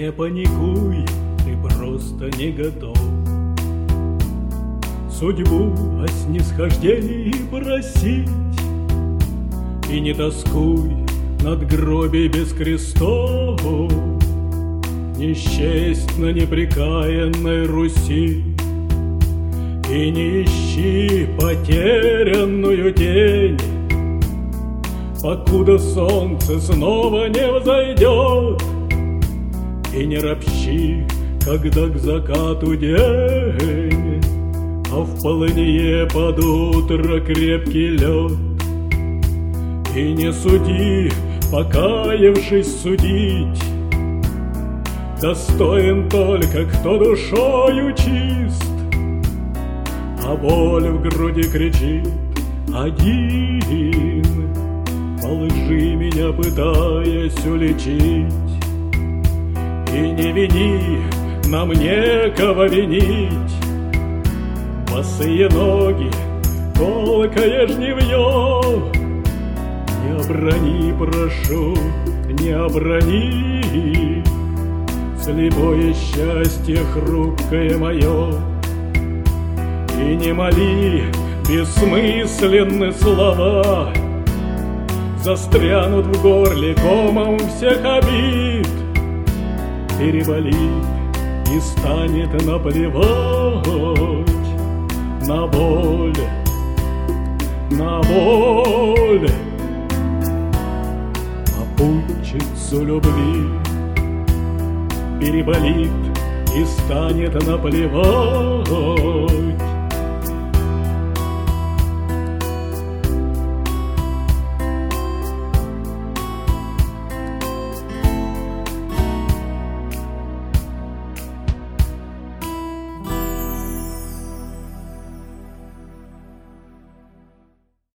Не паникуй, ты просто не готов судьбу о снисхождении просить. И не тоскуй над гробей без крестов, не счесть на непрекаянной Руси. И не ищи потерянную тень, покуда солнце снова не взойдет. И не ропщи, когда к закату день, а в полынье под утро крепкий лед. И не суди, покаявшись судить, достоин только кто душою чист. А боль в груди кричит один, по лжи меня пытаясь уличить. И не вини, нам некого винить, босые ноги, колкое жнивье. Не оброни, прошу, не оброни слепое счастье хрупкое мое. И не моли бессмысленны слова, застрянут в горле комом всех обид. Переболит и станет наплевать на боль, на боль, попутчицу любви. Переболит и станет наплевать